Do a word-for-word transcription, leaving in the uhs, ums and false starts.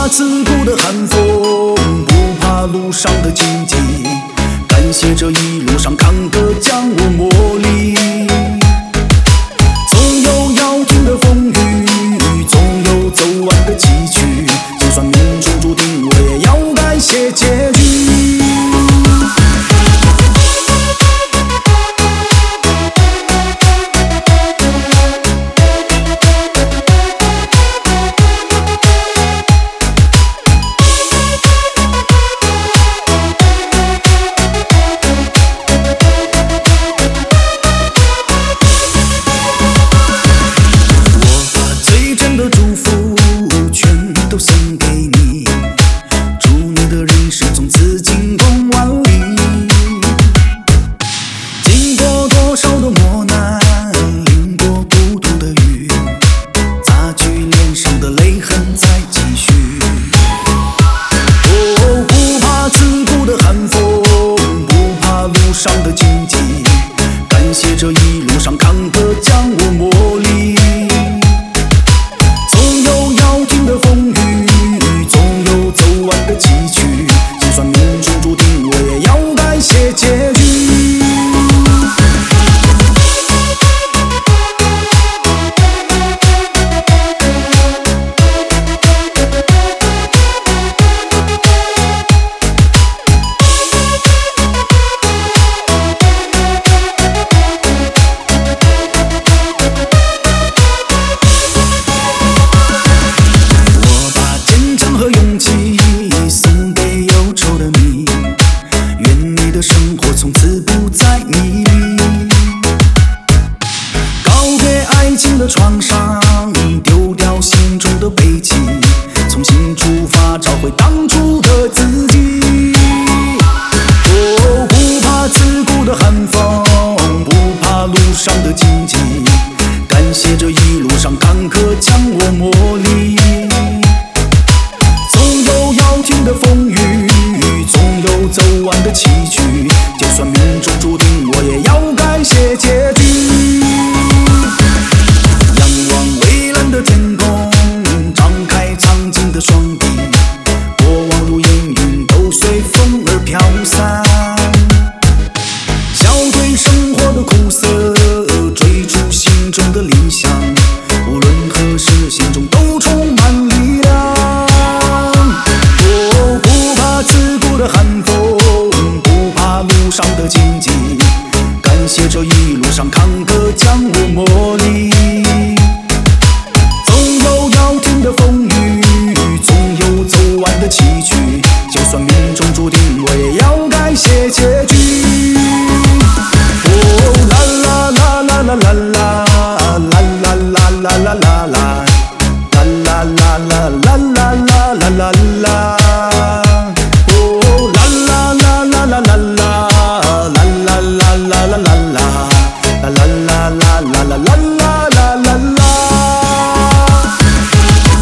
怕刺骨的寒风，不怕路上的荆棘，感谢这一路上坎坷将我磨砺。总有要停的风雨，总有走完的崎岖，就算命中注定，我也要感谢结局。这一路上坎坷将我磨砺，总有要停的风雨，总有走完的崎岖，就算命中注定，我也要感谢结局。送给忧愁的你，愿你的生活从此不再迷离。告别爱情的创伤，丢掉心中的悲戚，重新出发，找回当初的自己。哦，不怕刺骨的寒风，不怕路上的荆棘，感谢这一路上坎坷将我磨砺。的风雨，总有走完的崎岖，就算命中注定，我也要感谢结局。仰望蔚蓝的天空，张开苍劲的双臂，过往如烟云，都随风而飘散。笑对生活的苦涩，追逐心中的理想，无论何时，心中都充满力量。寒风，不怕路上的荆棘，感谢这一路上坎坷将我磨砺。总有要停的风雨，总有走完的崎岖，就算命中注定，我也要感谢结局。